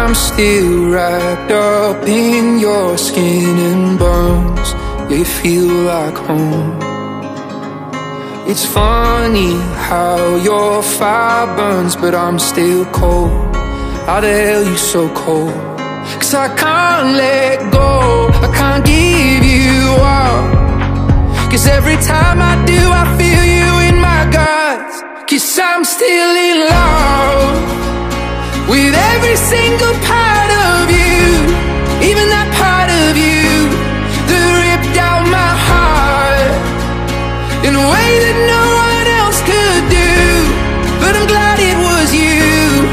I'm still wrapped up in your skin and bones. You feel like home. It's funny how your fire burns, but I'm still cold. How the hell you so cold? 'Cause I can't let go, I can't give you up. 'Cause every time I do, I feel you in my guts. 'Cause I'm still in love with every single part of you, even that part of you that ripped out my heart in a way that no one else could do. But I'm glad it was you.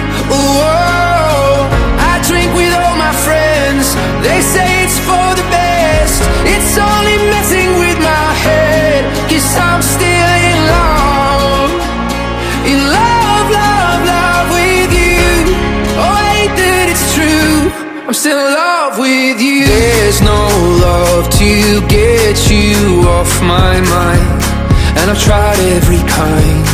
Oh, I drink with all my friends, they say it's for the best. It's only messing with my head. 'Cause I'm still in love, in love, love, love with you. Oh, I hate that it's true, I'm still in love with you. There's no love to get you off my mind, and I've tried every kind.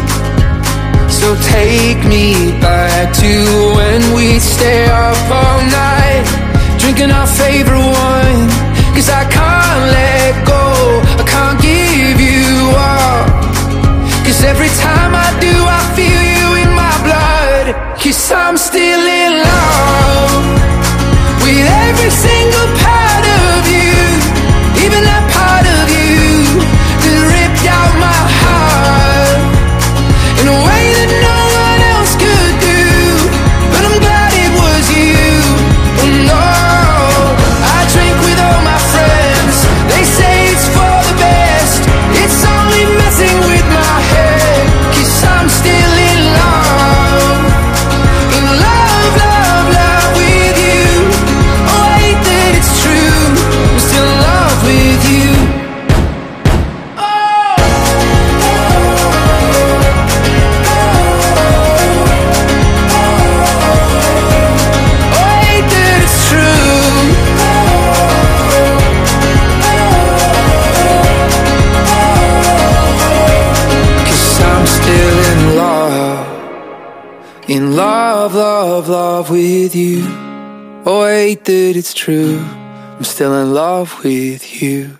So take me back to when we'd stay up all night, drinking our favorite wine. 'Cause I can't let go, I can't give you up. 'Cause every time I do, I feel you in my blood. 'Cause I'm still in love with every single part of you, even that part of you that ripped out my heart in a way that no one else could do. But I'm glad it was you. Oh no, I drink with all my friends, they say it's for the best. It's only messing with my head. 'Cause I'm still in love, in love, love, love with you. Oh, I hate that it's true, I'm still in love with you. In love, love, love with you. Oh, I hate that it's true, I'm still in love with you.